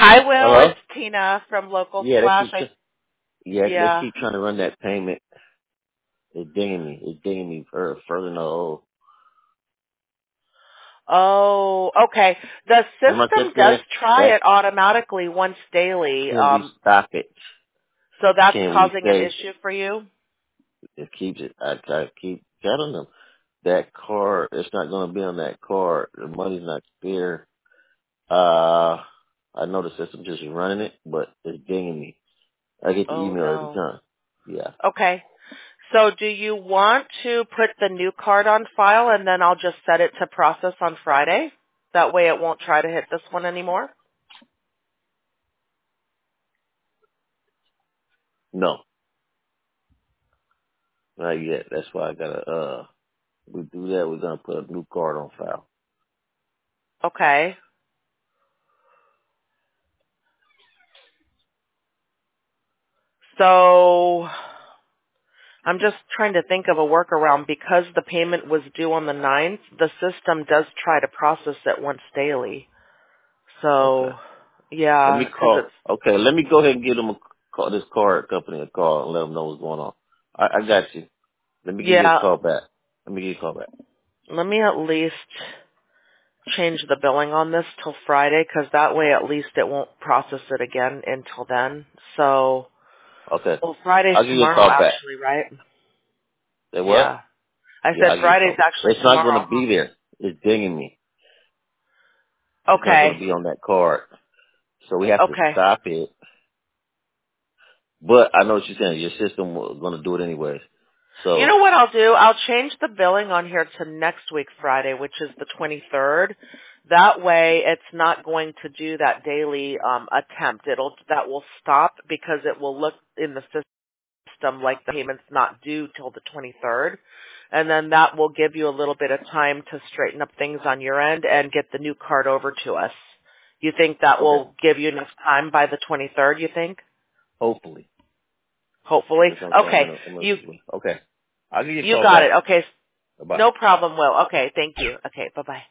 Hi, Will. Hello? It's Tina from Local Yeah, Flash. they Yeah. keep trying to run that payment. It's dinging me. It's dinging me further than the hole. Oh, okay. The Remember I system kept does saying try that it automatically once daily. can we stop it? So that's Can we causing an say issue for you? it keeps it? I keep telling them that card. It's not going to be on that card. The money's not there. I know the system just running it, but it's dinging me. I get the Oh, email every no. time. Yeah. Okay. So do you want to put the new card on file and then I'll just set it to process on Friday? That way it won't try to hit this one anymore? No, not yet. That's why I gotta. We do that. We're gonna put a new card on file. Okay. So I'm just trying to think of a workaround because the payment was due on the 9th. The system does try to process it once daily. Okay. So, Let me yeah, because call. it's, Okay, let me go ahead and give them a call. This card company a call and let them know what's going on. I got you. Let me give you a yeah, call back. Let me give you a call back. let me at least change the billing on this till Friday because that way at least it won't process it again until then. So, Okay. well, Friday's I'll give you a tomorrow call back. actually, right? Say what? Yeah. I Yeah, said I'll give you a Friday's call. actually It's not going tomorrow. to be there. It's dinging me. It's not going Okay. to be on that card. So we have to Okay. stop it. But I know what you're saying. Your system was going to do it anyways. You So, know what I'll do? I'll change the billing on here to next week Friday, which is the 23rd. That way it's not going to do that daily attempt. That will stop because it will look in the system like the payment's not due till the 23rd. And then that will give you a little bit of time to straighten up things on your end and get the new card over to us. You think that okay. will give you enough time by the 23rd, you think? Hopefully. Hopefully. It's going to come Okay. in You emergency. Okay. I'll give you a you call got it. back. Okay. Bye-bye. No problem, Will. Okay, thank you. Okay, bye-bye.